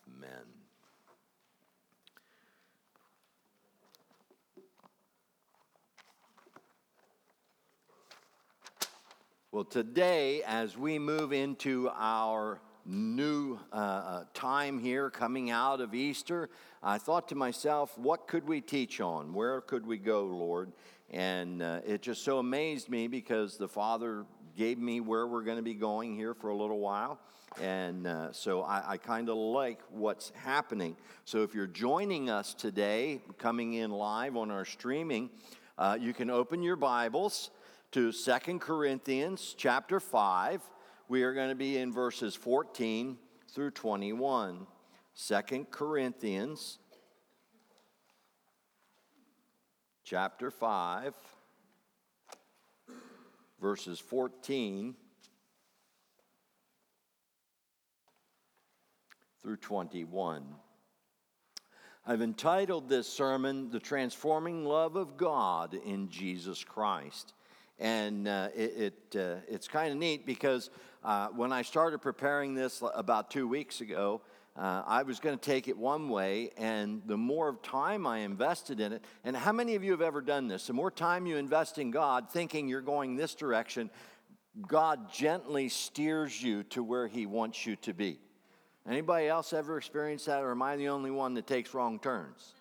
Amen. Well, today, as we move into our new time here coming out of Easter, I thought to myself, what could we teach on? Where could we go, Lord? And it just so amazed me because the Father gave me where we're going to be going here for a little while. And so I kind of like what's happening. So if you're joining us today, coming in live on our streaming, you can open your Bibles to 2 Corinthians chapter 5. We are going to be in verses 14 through 21. 2 Corinthians chapter 5, verses 14 through 21. I've entitled this sermon, The Transforming Love of God in Jesus Christ. And it's kind of neat because when I started preparing this about 2 weeks ago, I was going to take it one way, and the more time I invested in it, and how many of you have ever done this? The more time you invest in God, thinking you're going this direction, God gently steers you to where He wants you to be. Anybody else ever experienced that, or am I the only one that takes wrong turns?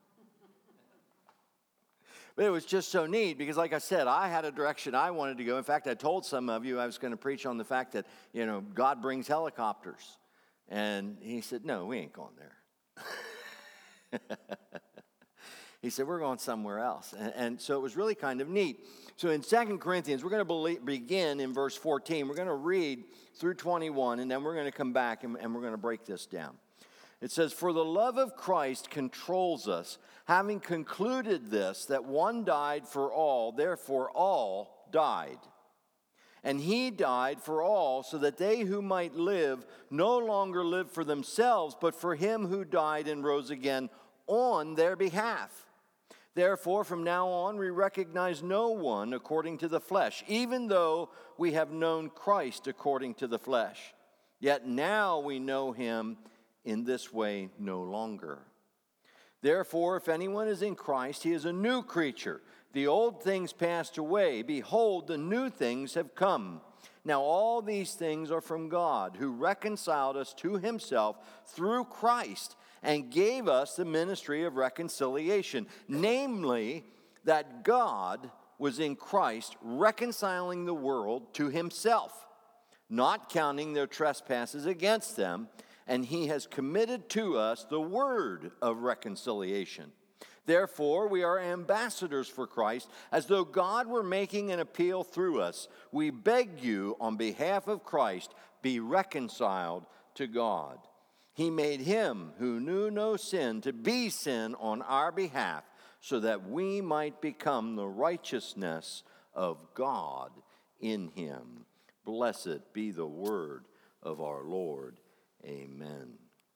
But it was just so neat because, like I said, I had a direction I wanted to go. In fact, I told some of you I was going to preach on the fact that, God brings helicopters. And he said, no, we ain't going there. He said, we're going somewhere else. And so it was really kind of neat. So in 2 Corinthians, we're going to begin in verse 14. We're going to read through 21, and then we're going to come back and we're going to break this down. It says, for the love of Christ controls us, having concluded this, that one died for all, therefore all died. And He died for all, so that they who might live no longer live for themselves, but for Him who died and rose again on their behalf. Therefore, from now on, we recognize no one according to the flesh, even though we have known Christ according to the flesh. Yet now we know Him in this way no longer. Therefore, if anyone is in Christ, he is a new creature. The old things passed away. Behold, the new things have come. Now all these things are from God, who reconciled us to Himself through Christ and gave us the ministry of reconciliation. Namely, that God was in Christ reconciling the world to Himself, not counting their trespasses against them, and He has committed to us the word of reconciliation. Therefore, we are ambassadors for Christ, as though God were making an appeal through us. We beg you, on behalf of Christ, be reconciled to God. He made Him who knew no sin to be sin on our behalf, so that we might become the righteousness of God in Him. Blessed be the word of our Lord. Amen.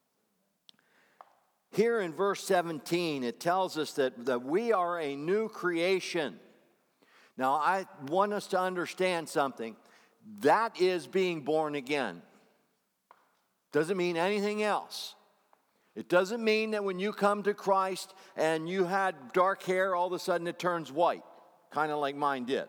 Here in verse 17, it tells us that we are a new creation. Now, I want us to understand something. That is being born again. Doesn't mean anything else. It doesn't mean that when you come to Christ and you had dark hair, all of a sudden it turns white, kind of like mine did.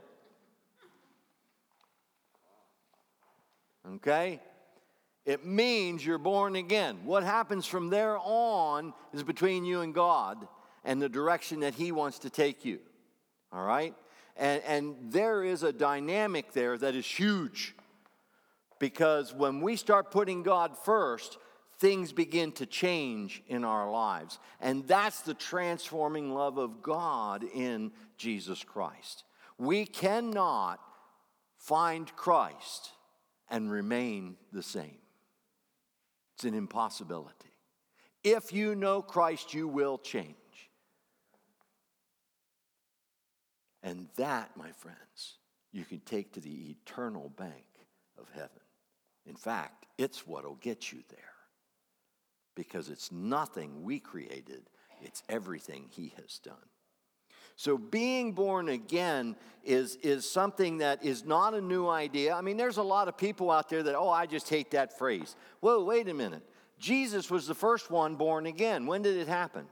Okay? It means you're born again. What happens from there on is between you and God and the direction that He wants to take you. All right? And there is a dynamic there that is huge. Because when we start putting God first, things begin to change in our lives. And that's the transforming love of God in Jesus Christ. We cannot find Christ and remain the same. It's an impossibility. If you know Christ, you will change. And that, my friends, you can take to the eternal bank of heaven. In fact, it's what will get you there. Because it's nothing we created, it's everything He has done. So being born again is something that is not a new idea. I mean, there's a lot of people out there that, I just hate that phrase. Whoa, wait a minute. Jesus was the first one born again. When did it happen?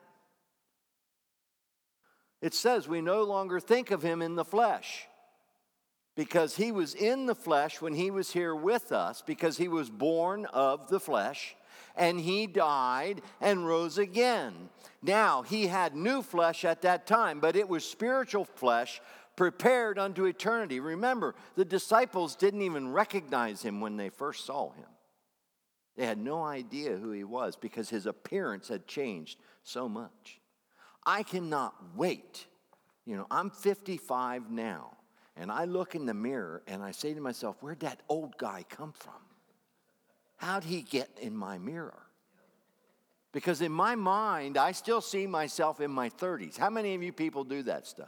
It says we no longer think of him in the flesh, because he was in the flesh when he was here with us, because he was born of the flesh, and he died and rose again. Now, he had new flesh at that time, but it was spiritual flesh prepared unto eternity. Remember, the disciples didn't even recognize him when they first saw him. They had no idea who he was because his appearance had changed so much. I cannot wait. I'm 55 now, and I look in the mirror and I say to myself, where'd that old guy come from? How'd he get in my mirror? Because in my mind, I still see myself in my 30s. How many of you people do that stuff?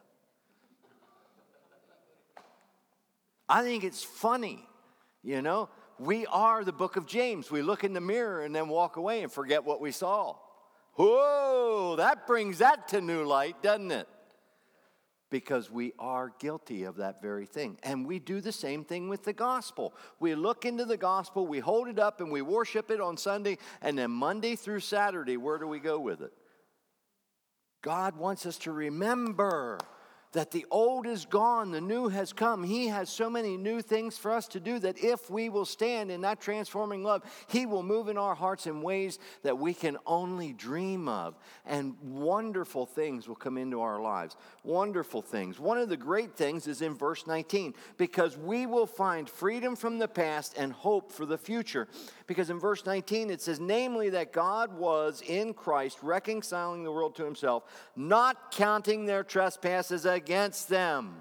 I think it's funny, We are the book of James. We look in the mirror and then walk away and forget what we saw. Whoa, that brings that to new light, doesn't it? Because we are guilty of that very thing. And we do the same thing with the gospel. We look into the gospel, we hold it up, and we worship it on Sunday, and then Monday through Saturday, where do we go with it? God wants us to remember that the old is gone, the new has come. He has so many new things for us to do that if we will stand in that transforming love, he will move in our hearts in ways that we can only dream of. And wonderful things will come into our lives. Wonderful things. One of the great things is in verse 19, because we will find freedom from the past and hope for the future. Because in verse 19 it says, namely that God was in Christ reconciling the world to himself, not counting their trespasses against them.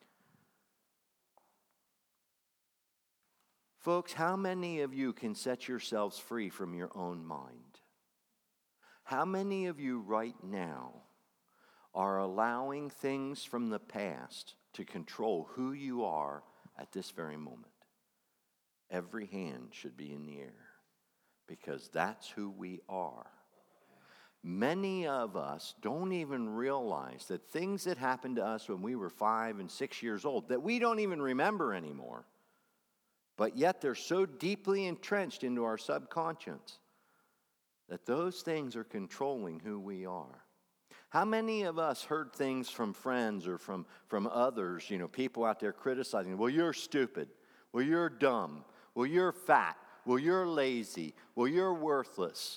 Folks, how many of you can set yourselves free from your own mind? How many of you right now are allowing things from the past to control who you are at this very moment? Every hand should be in the air, because that's who we are. Many of us don't even realize that things that happened to us when we were 5 and 6 years old that we don't even remember anymore, but yet they're so deeply entrenched into our subconscious that those things are controlling who we are. How many of us heard things from friends or from others, people out there criticizing, well, you're stupid, well, you're dumb, well, you're fat, well, you're lazy, well, you're worthless.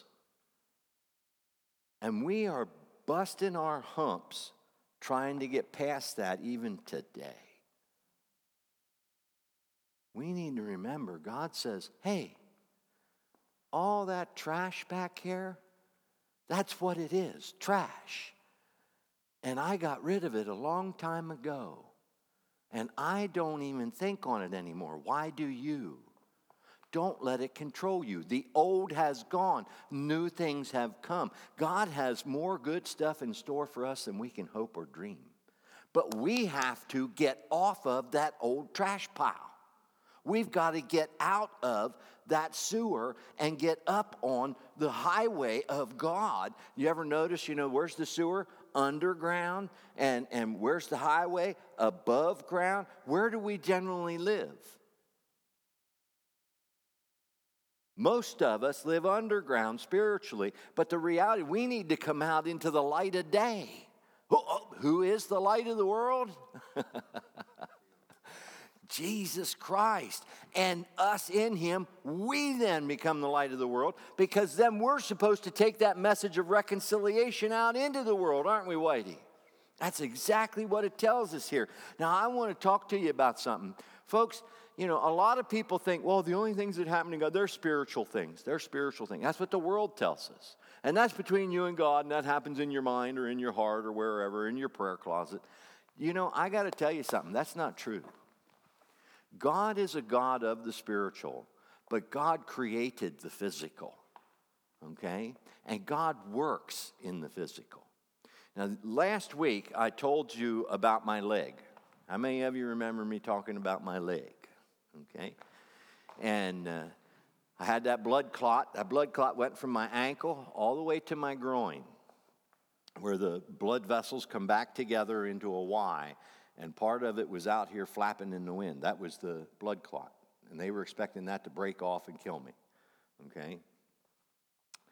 And we are busting our humps trying to get past that even today. We need to remember, God says, hey, all that trash back here, that's what it is, trash. And I got rid of it a long time ago. And I don't even think on it anymore. Why do you? Don't let it control you. The old has gone. New things have come. God has more good stuff in store for us than we can hope or dream. But we have to get off of that old trash pile. We've got to get out of that sewer and get up on the highway of God. You ever notice, where's the sewer? Underground. And where's the highway? Above ground. Where do we generally live? Most of us live underground spiritually, but the reality, we need to come out into the light of day. Who is the light of the world? Jesus Christ. And us in him, we then become the light of the world, because then we're supposed to take that message of reconciliation out into the world, aren't we, Whitey? That's exactly what it tells us here. Now, I want to talk to you about something. Folks, a lot of people think, well, the only things that happen to God, they're spiritual things. They're spiritual things. That's what the world tells us. And that's between you and God, and that happens in your mind or in your heart or wherever, in your prayer closet. I got to tell you something. That's not true. God is a God of the spiritual, but God created the physical, okay? And God works in the physical. Now, last week, I told you about my leg. How many of you remember me talking about my leg? Okay, and I had that blood clot. That blood clot went from my ankle all the way to my groin, where the blood vessels come back together into a Y, and part of it was out here flapping in the wind. That was the blood clot, and they were expecting that to break off and kill me. Okay,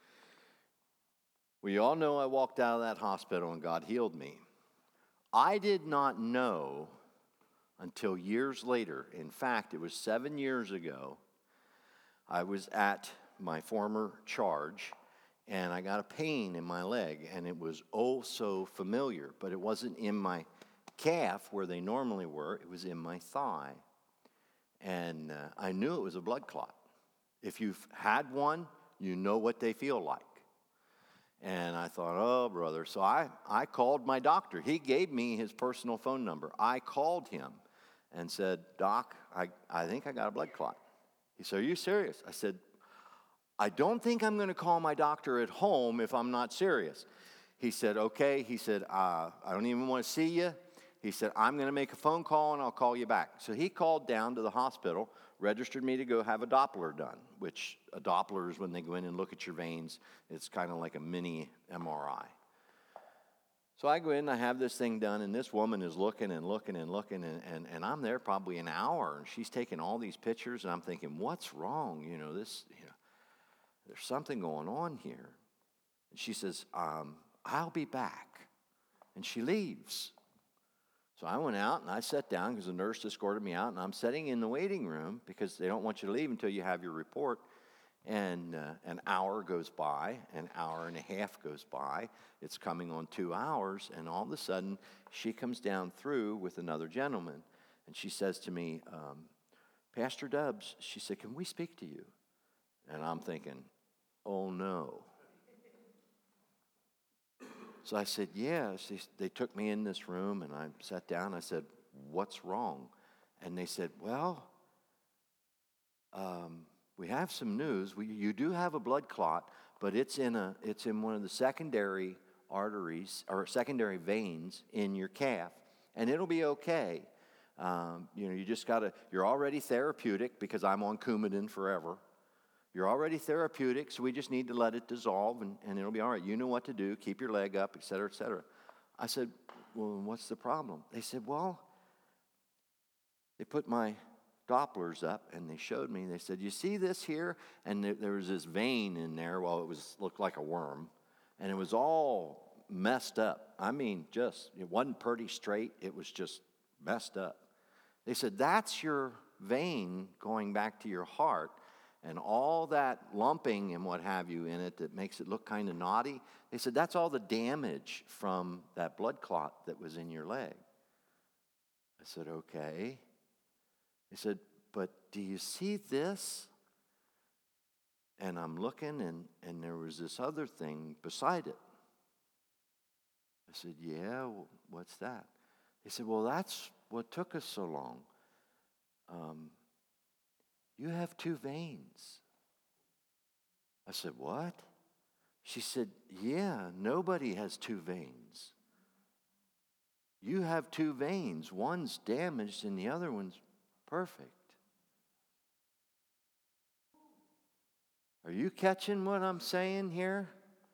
We all know I walked out of that hospital and God healed me. I did not know until years later. In fact, it was 7 years ago. I was at my former charge, and I got a pain in my leg, and it was oh so familiar, but it wasn't in my calf where they normally were. It was in my thigh, and I knew it was a blood clot. If you've had one, you know what they feel like. And I thought, oh, brother. So I called my doctor. He gave me his personal phone number. I called him and said, Doc, I think I got a blood clot. He said, are you serious? I said, I don't think I'm going to call my doctor at home if I'm not serious. He said, okay. He said, I don't even want to see you. He said, I'm going to make a phone call and I'll call you back. So he called down to the hospital, registered me to go have a Doppler done, which a Doppler is when they go in and look at your veins. It's kind of like a mini MRI. So I go in, I have this thing done, and this woman is looking and looking and looking, and I'm there probably an hour, and she's taking all these pictures, and I'm thinking, what's wrong? There's something going on here. And she says, I'll be back. And she leaves. So I went out and I sat down because the nurse escorted me out, and I'm sitting in the waiting room because they don't want you to leave until you have your report. And an hour goes by, an hour and a half goes by. It's coming on 2 hours, and all of a sudden she comes down through with another gentleman, and she says to me, Pastor Dubbs, she said, can we speak to you? And I'm thinking, oh no. So I said, yeah. They took me in this room, and I sat down. I said, what's wrong? And they said, well, we have some news. You do have a blood clot, but it's in one of the secondary arteries or secondary veins in your calf, and it'll be okay. You're already therapeutic because I'm on Coumadin forever. You're already therapeutic, so we just need to let it dissolve, and it'll be all right. You know what to do. Keep your leg up, et cetera, et cetera. I said, well, what's the problem? They said, well, they put my Dopplers up, and they showed me. They said, you see this here? And there was this vein in there. Well, looked like a worm, and it was all messed up. I mean, it wasn't pretty straight. It was just messed up. They said, that's your vein going back to your heart. And all that lumping and what have you in it that makes it look kind of naughty, they said, that's all the damage from that blood clot that was in your leg. I said, okay. They said, but do you see this? And I'm looking, and there was this other thing beside it. I said, yeah, well, what's that? They said, well, that's what took us so long. You have 2 veins. I said, what? She said, yeah, nobody has 2 veins. You have 2 veins. One's damaged and the other one's perfect. Are you catching what I'm saying here?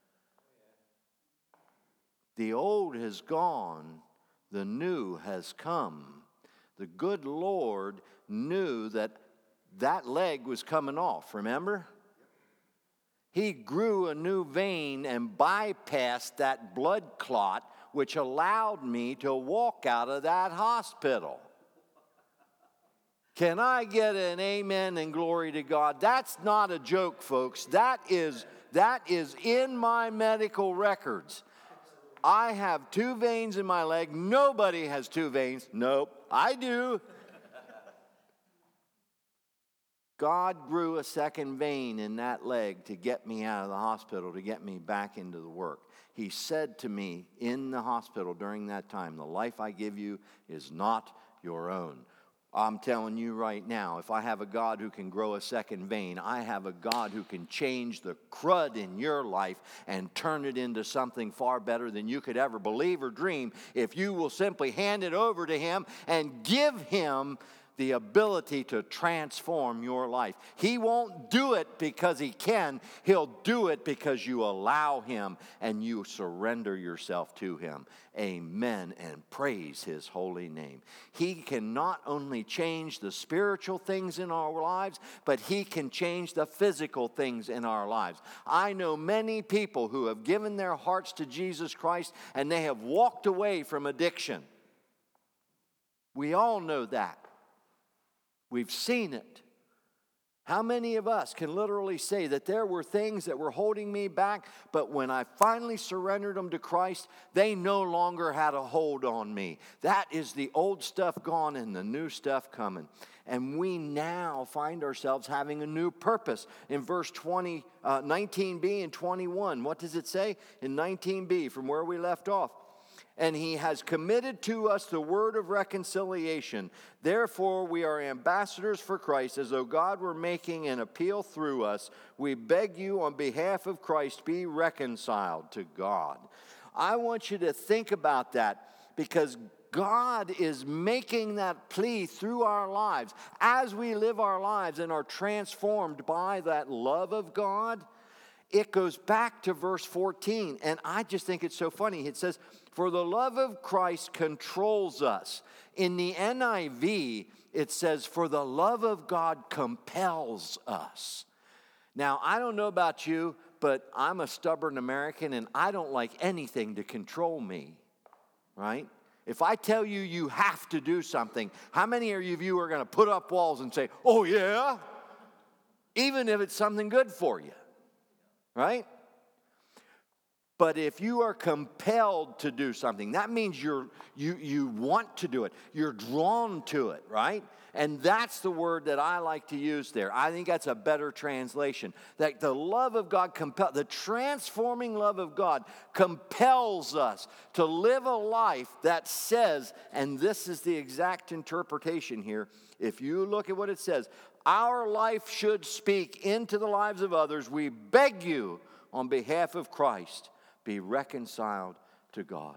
The old has gone, the new has come. The good Lord knew that leg was coming off, remember? He grew a new vein and bypassed that blood clot, which allowed me to walk out of that hospital. Can I get an amen and glory to God? That's not a joke, folks. That is in my medical records. I have 2 veins in my leg. Nobody has 2 veins. Nope, I do. God grew a second vein in that leg to get me out of the hospital, to get me back into the work. He said to me in the hospital during that time, the life I give you is not your own. I'm telling you right now, if I have a God who can grow a second vein, I have a God who can change the crud in your life and turn it into something far better than you could ever believe or dream if you will simply hand it over to Him and give Him the ability to transform your life. He won't do it because he can. He'll do it because you allow him and you surrender yourself to him. Amen, and praise his holy name. He can not only change the spiritual things in our lives, but he can change the physical things in our lives. I know many people who have given their hearts to Jesus Christ and they have walked away from addiction. We all know that. We've seen it. How many of us can literally say that there were things that were holding me back, but when I finally surrendered them to Christ, they no longer had a hold on me? That is the old stuff gone and the new stuff coming. And we now find ourselves having a new purpose. In verse 19b and 21, what does it say? In 19b, from where we left off. And he has committed to us the word of reconciliation. Therefore, we are ambassadors for Christ, as though God were making an appeal through us. We beg you on behalf of Christ, be reconciled to God. I want you to think about that, because God is making that plea through our lives. As we live our lives and are transformed by that love of God, it goes back to verse 14, and I just think it's so funny. It says, for the love of Christ controls us. In the NIV, it says, for the love of God compels us. Now, I don't know about you, but I'm a stubborn American, and I don't like anything to control me, right? If I tell you you have to do something, how many of you are going to put up walls and say, oh, yeah? Even if it's something good for you, right? But if you are compelled to do something, that means you want to do it. You're drawn to it, right? And that's the word that I like to use there. I think that's a better translation. That the love of God the transforming love of God compels us to live a life that says, and this is the exact interpretation here, if you look at what it says, our life should speak into the lives of others. We beg you on behalf of Christ, be reconciled to God.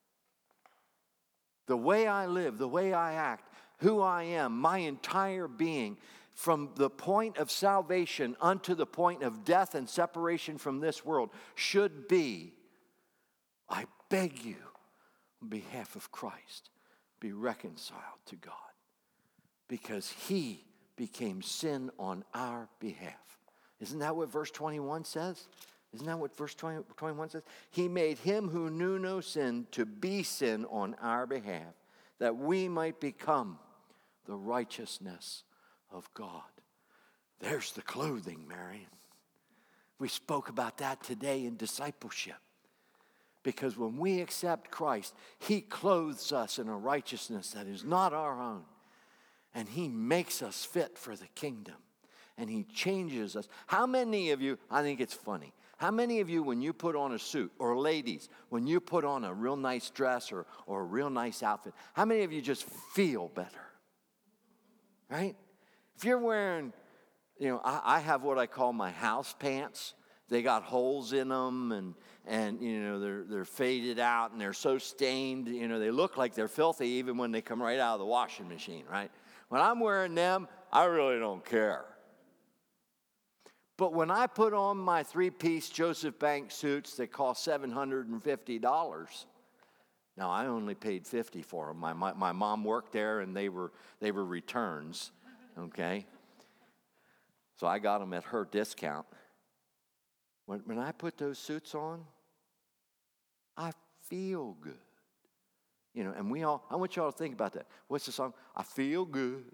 The way I live, the way I act, who I am, my entire being, from the point of salvation unto the point of death and separation from this world, should be, I beg you, on behalf of Christ, be reconciled to God. Because he became sin on our behalf. Isn't that what verse 21 says? Isn't that what verse 21 says? He made him who knew no sin to be sin on our behalf, that we might become the righteousness of God. There's the clothing, Marion. We spoke about that today in discipleship. Because when we accept Christ, he clothes us in a righteousness that is not our own. And he makes us fit for the kingdom. And he changes us. How many of you, I think it's funny, how many of you, when you put on a suit, or ladies, when you put on a real nice dress or a real nice outfit, how many of you just feel better? Right? If you're wearing, I have what I call my house pants. They got holes in them, and they're faded out, and they're so stained, they look like they're filthy even when they come right out of the washing machine, right? When I'm wearing them, I really don't care. But when I put on my 3-piece Joseph Banks suits that cost $750, now I only paid $50 for them. My mom worked there, and they were returns, okay? So I got them at her discount. When I put those suits on, I feel good. And I want y'all to think about that. What's the song? I feel good.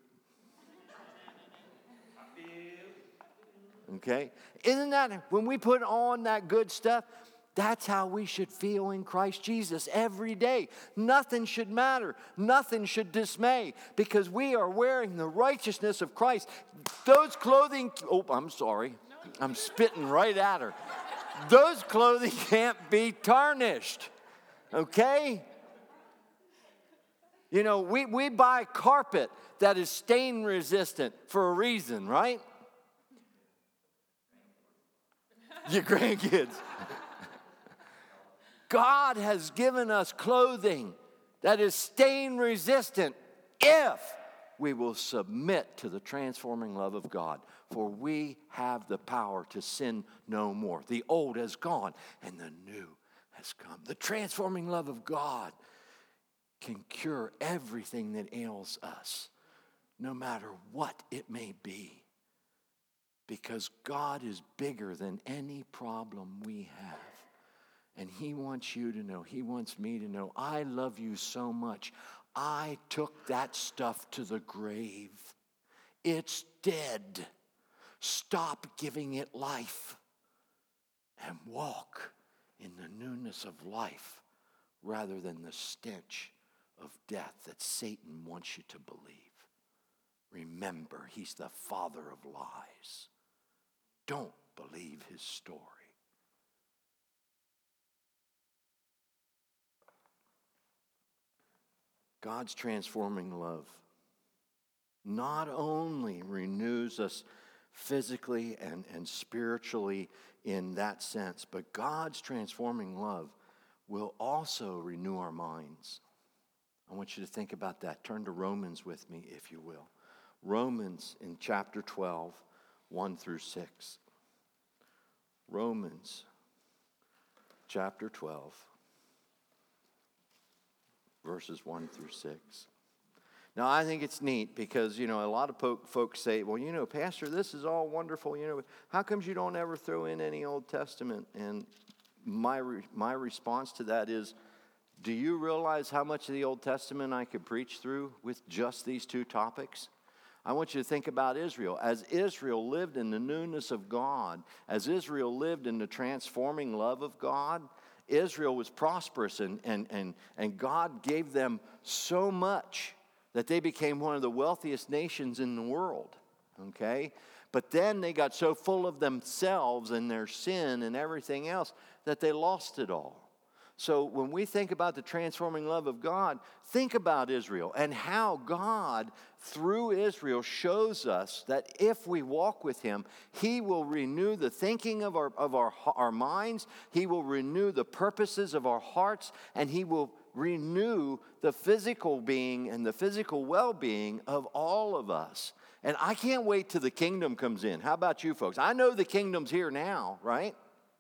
Okay? Isn't that, when we put on that good stuff, that's how we should feel in Christ Jesus every day. Nothing should matter. Nothing should dismay, because we are wearing the righteousness of Christ. Those clothing, I'm sorry. I'm spitting right at her. Those clothing can't be tarnished. Okay? We buy carpet that is stain resistant for a reason, right? Your grandkids. God has given us clothing that is stain resistant if we will submit to the transforming love of God. For we have the power to sin no more. The old has gone and the new has come. The transforming love of God can cure everything that ails us, no matter what it may be. Because God is bigger than any problem we have. And He wants you to know, He wants me to know, I love you so much. I took that stuff to the grave. It's dead. Stop giving it life and walk in the newness of life rather than the stench of death that Satan wants you to believe. Remember, he's the father of lies. Don't believe his story. God's transforming love not only renews us physically and spiritually in that sense, but God's transforming love will also renew our minds. I want you to think about that. Turn to Romans with me, if you will. Romans in chapter 12, 1 through 6. Romans chapter 12, verses 1 through 6. Now, I think it's neat because, a lot of folks say, well, Pastor, this is all wonderful. How comes you don't ever throw in any Old Testament? And my response to that is, do you realize how much of the Old Testament I could preach through with just these two topics? I want you to think about Israel. As Israel lived in the newness of God, as Israel lived in the transforming love of God, Israel was prosperous and God gave them so much that they became one of the wealthiest nations in the world, okay? But then they got so full of themselves and their sin and everything else that they lost it all. So when we think about the transforming love of God, think about Israel and how God, through Israel, shows us that if we walk with Him, He will renew the thinking of our minds, He will renew the purposes of our hearts, and He will renew the physical being and the physical well-being of all of us. And I can't wait till the kingdom comes in. How about you folks? I know the kingdom's here now, right?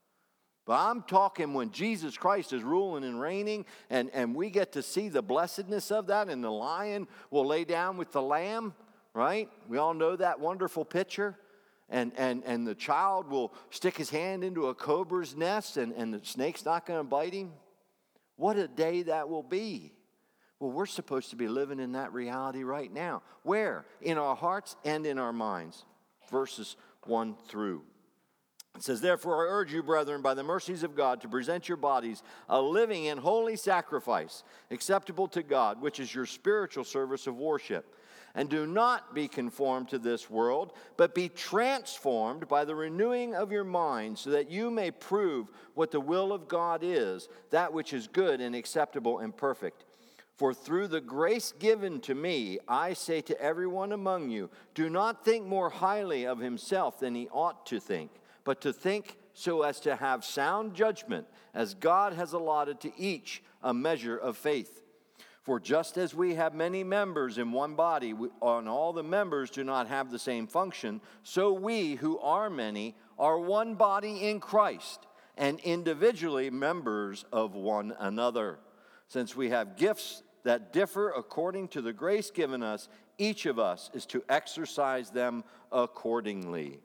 But I'm talking when Jesus Christ is ruling and reigning, and we get to see the blessedness of that, and the lion will lay down with the lamb, right? We all know that wonderful picture. And the child will stick his hand into a cobra's nest, and the snake's not going to bite him. What a day that will be. Well, we're supposed to be living in that reality right now. Where? In our hearts and in our minds. Verses 1 through. It says, therefore I urge you, brethren, by the mercies of God, to present your bodies a living and holy sacrifice, acceptable to God, which is your spiritual service of worship. And do not be conformed to this world, but be transformed by the renewing of your mind, so that you may prove what the will of God is, that which is good and acceptable and perfect. For through the grace given to me, I say to everyone among you, do not think more highly of himself than he ought to think, but to think so as to have sound judgment, as God has allotted to each a measure of faith. For just as we have many members in one body, and all the members do not have the same function, so we who are many are one body in Christ, and individually members of one another. Since we have gifts that differ according to the grace given us, each of us is to exercise them accordingly.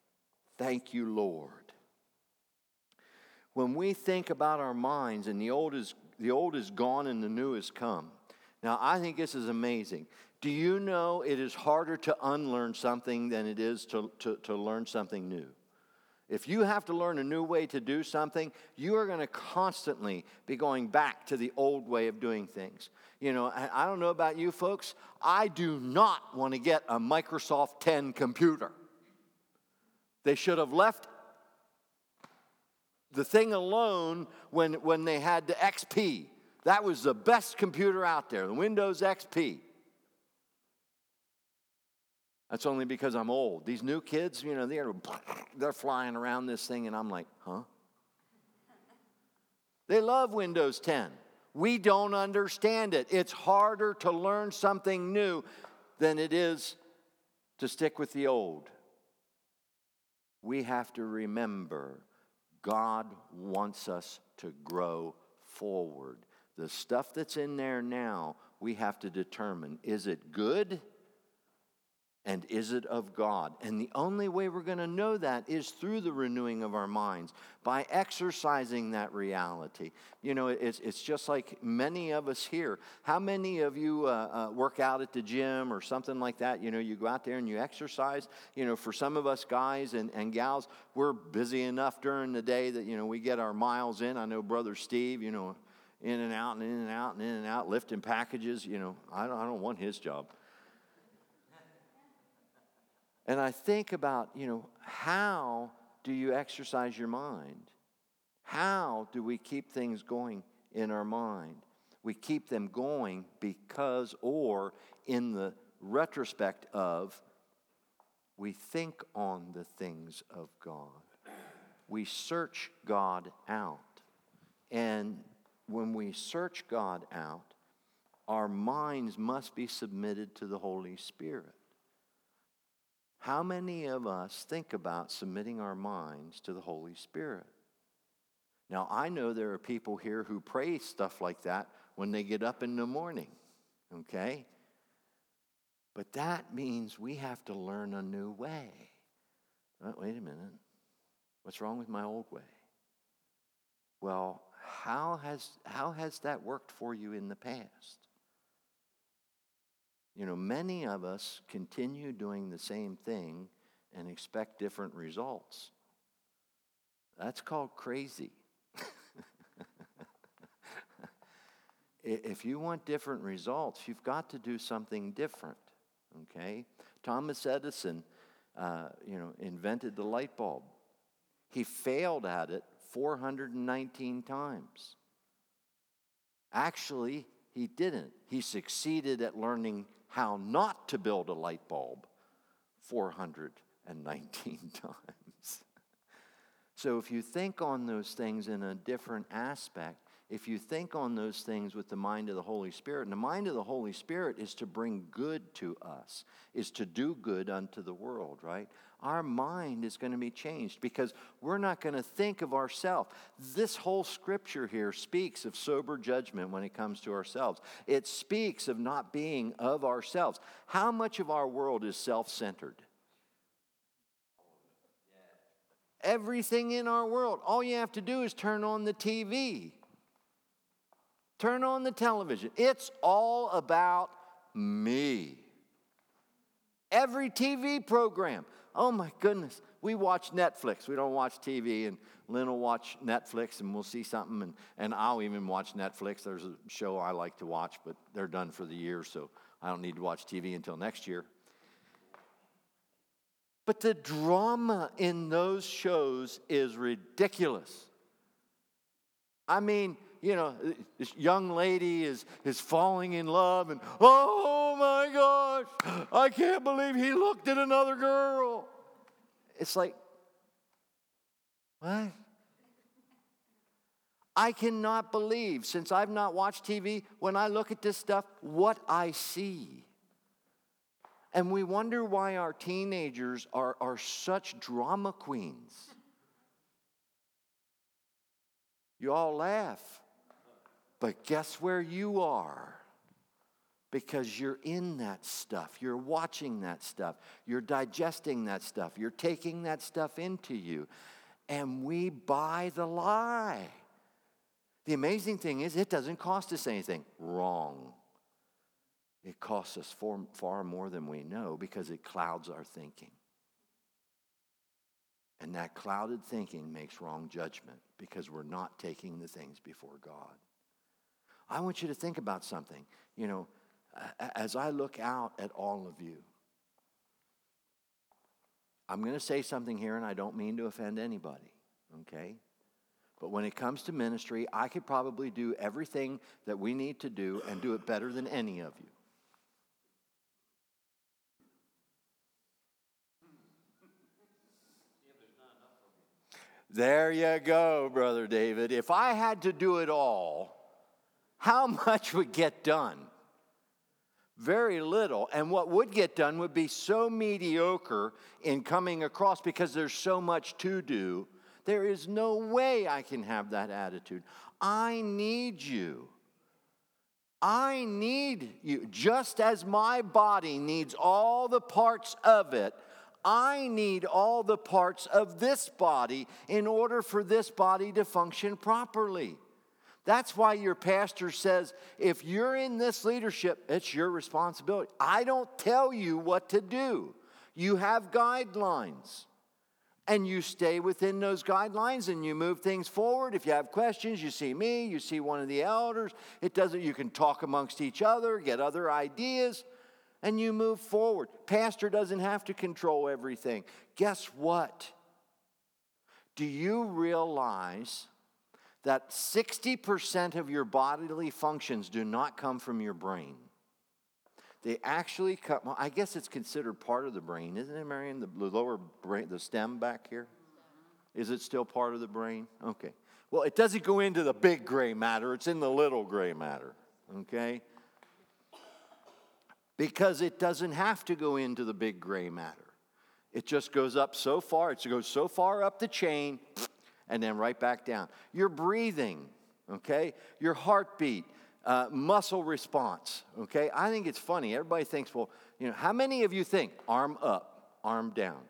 Thank you, Lord. When we think about our minds and the old is gone and the new has come. Now, I think this is amazing. Do you know it is harder to unlearn something than it is to learn something new? If you have to learn a new way to do something, you are going to constantly be going back to the old way of doing things. I don't know about you folks. I do not want to get a Microsoft 10 computer. They should have left the thing alone when they had the XP. That was the best computer out there, the Windows XP. That's only because I'm old. These new kids, they're flying around this thing, and I'm like, huh? They love Windows 10. We don't understand it. It's harder to learn something new. than it is to stick with the old. We have to remember God wants us to grow forward. The stuff that's in there now, we have to determine, is it good? And is it of God? And the only way we're going to know that is through the renewing of our minds, by exercising that reality. You know, it's just like many of us here. How many of you work out at the gym or something like that? You know, you go out there and you exercise. You know, for some of us guys and gals, we're busy enough during the day that, you know, we get our miles in. I know Brother Steve, you know, in and out and in and out and in and out, lifting packages. You know, I don't want his job. And I think about, you know, how do you exercise your mind? How do we keep things going in our mind? We keep them going because, or in the retrospect of, we think on the things of God. We search God out. And when we search God out, our minds must be submitted to the Holy Spirit. How many of us think about submitting our minds to the Holy Spirit? Now, I know there are people here who pray stuff like that when they get up in the morning, okay? But that means we have to learn a new way. Wait a minute. What's wrong with my old way? Well, how has that worked for you in the past? You know, many of us continue doing the same thing and expect different results. That's called crazy. If you want different results, you've got to do something different, okay? Thomas Edison, invented the light bulb. He failed at it 419 times. Actually, he didn't. He succeeded at learning how not to build a light bulb 419 times. So if you think on those things in a different aspect, if you think on those things with the mind of the Holy Spirit, and the mind of the Holy Spirit is to bring good to us, is to do good unto the world, right? Our mind is going to be changed because we're not going to think of ourselves. This whole scripture here speaks of sober judgment when it comes to ourselves. It speaks of not being of ourselves. How much of our world is self-centered? Everything in our world. All you have to do is turn on the TV. Turn on the television. It's all about me. Every TV program. Oh my goodness. We watch Netflix. We don't watch TV. And Lynn will watch Netflix and we'll see something. And I'll even watch Netflix. There's a show I like to watch, but they're done for the year, so I don't need to watch TV until next year. But the drama in those shows is ridiculous. I mean, you know, this young lady is falling in love and, oh my gosh, I can't believe he looked at another girl. It's like, what? I cannot believe, since I've not watched TV, when I look at this stuff, what I see. And we wonder why our teenagers are such drama queens. You all laugh. But guess where you are? Because you're in that stuff. You're watching that stuff. You're digesting that stuff. You're taking that stuff into you. And we buy the lie. The amazing thing is it doesn't cost us anything. Wrong. It costs us far more than we know because it clouds our thinking. And that clouded thinking makes wrong judgment because we're not taking the things before God. I want you to think about something. You know, as I look out at all of you, I'm going to say something here, and I don't mean to offend anybody, okay? But when it comes to ministry, I could probably do everything that we need to do and do it better than any of you. There you go, Brother David. If I had to do it all, how much would get done? Very little. And what would get done would be so mediocre in coming across because there's so much to do. There is no way I can have that attitude. I need you. I need you. Just as my body needs all the parts of it, I need all the parts of this body in order for this body to function properly. That's why your pastor says, if you're in this leadership, it's your responsibility. I don't tell you what to do. You have guidelines. And you stay within those guidelines and you move things forward. If you have questions, you see me, you see one of the elders. You can talk amongst each other, get other ideas, and you move forward. Pastor doesn't have to control everything. Guess what? Do you realize that 60% of your bodily functions do not come from your brain? They actually come, well, I guess it's considered part of the brain, isn't it, Marion? The lower brain, the stem back here? Is it still part of the brain? Okay. Well, it doesn't go into the big gray matter. It's in the little gray matter, okay? Because it doesn't have to go into the big gray matter. It just goes up so far. It goes so far up the chain and then right back down. Your breathing, okay? Your heartbeat. Muscle response, okay? I think it's funny. Everybody thinks, well, how many of you think arm up, arm down?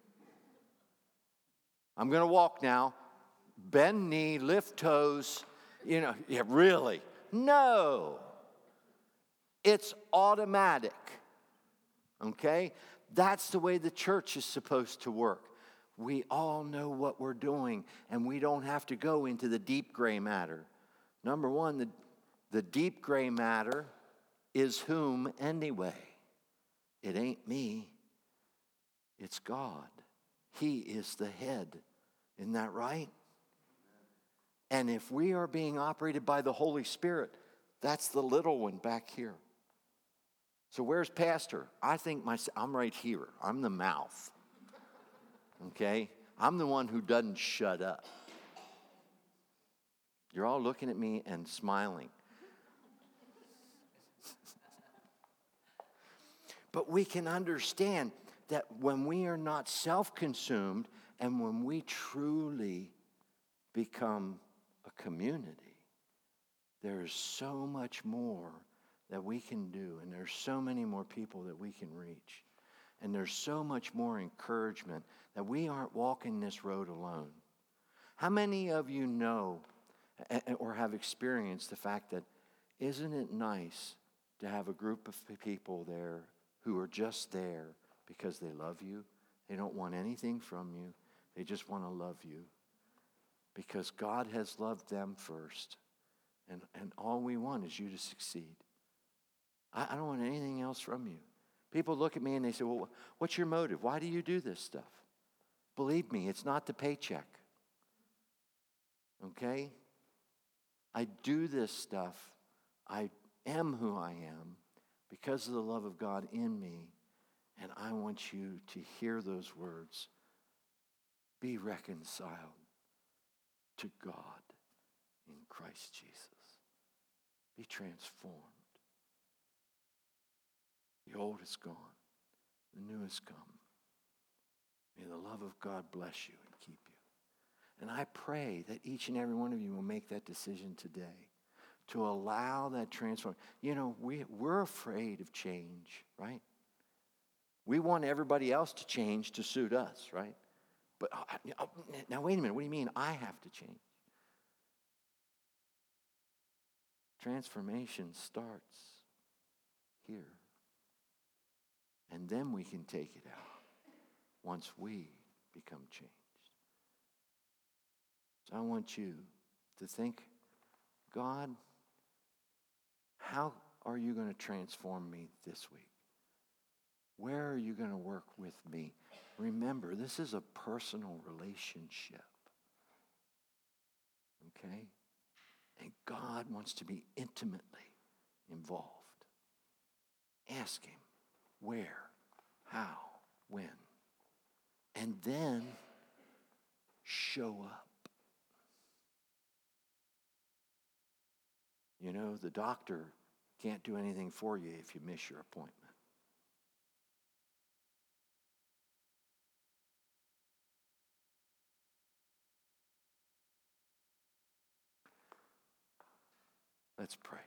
I'm going to walk now. Bend knee, lift toes. Yeah, really? No. It's automatic, okay? That's the way the church is supposed to work. We all know what we're doing, and we don't have to go into the deep gray matter. Number one, the deep gray matter is whom anyway? It ain't me. It's God. He is the head. Isn't that right? And if we are being operated by the Holy Spirit, that's the little one back here. So where's Pastor? I think I'm right here. I'm the mouth. Okay? I'm the one who doesn't shut up. You're all looking at me and smiling. But we can understand that when we are not self-consumed and when we truly become a community, there is so much more that we can do, and there's so many more people that we can reach. And there's so much more encouragement that we aren't walking this road alone. How many of you know or have experienced the fact that isn't it nice to have a group of people there who are just there because they love you? They don't want anything from you. They just want to love you. Because God has loved them first. And all we want is you to succeed. I don't want anything else from you. People look at me and they say, well, what's your motive? Why do you do this stuff? Believe me, it's not the paycheck. Okay? I do this stuff. I am who I am because of the love of God in me. And I want you to hear those words. Be reconciled to God in Christ Jesus. Be transformed. The old is gone. The new has come. May the love of God bless you and keep you. And I pray that each and every one of you will make that decision today to allow that transform. We're afraid of change, right? We want everybody else to change to suit us, right? But now wait a minute. What do you mean I have to change? Transformation starts here. And then we can take it out once we become changed. So I want you to think, God, how are you going to transform me this week? Where are you going to work with me? Remember, this is a personal relationship. Okay? And God wants to be intimately involved. Ask him where, how, when. And then show up. The doctor Can't do anything for you if you miss your appointment. Let's pray.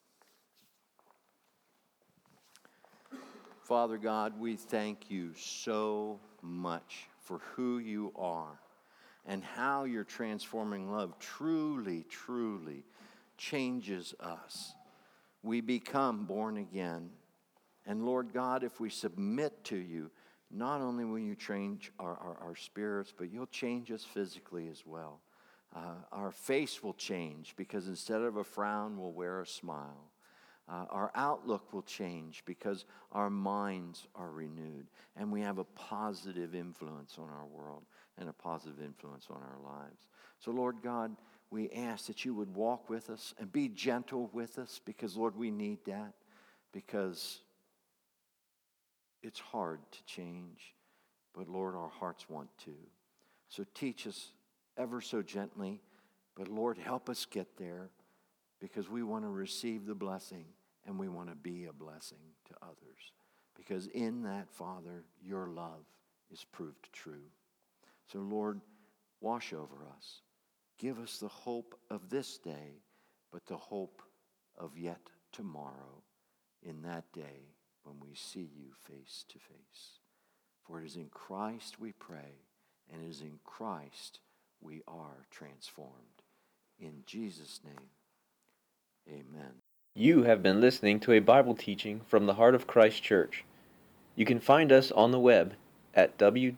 Father God, we thank you so much for who you are and how your transforming love truly, truly changes us. We become born again. And Lord God, if we submit to you, not only will you change our spirits, but you'll change us physically as well. Our face will change because instead of a frown, we'll wear a smile. Our outlook will change because our minds are renewed and we have a positive influence on our world and a positive influence on our lives. So Lord God, we ask that you would walk with us and be gentle with us because, Lord, we need that because it's hard to change, but Lord, our hearts want to. So teach us ever so gently, but Lord, help us get there because we want to receive the blessing and we want to be a blessing to others. Because in that, Father, your love is proved true. So Lord, wash over us. Give us the hope of this day, but the hope of yet tomorrow in that day when we see you face to face. For it is in Christ we pray, and it is in Christ we are transformed. In Jesus' name, amen. You have been listening to a Bible teaching from the Heart of Christ Church. You can find us on the web at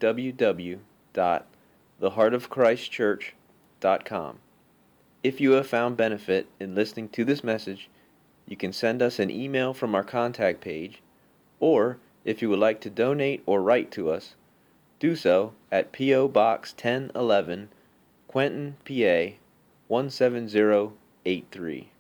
www.theheartofchristchurch.com. If you have found benefit in listening to this message, you can send us an email from our contact page, or if you would like to donate or write to us, do so at P.O. Box 1011, Quentin, PA 17083.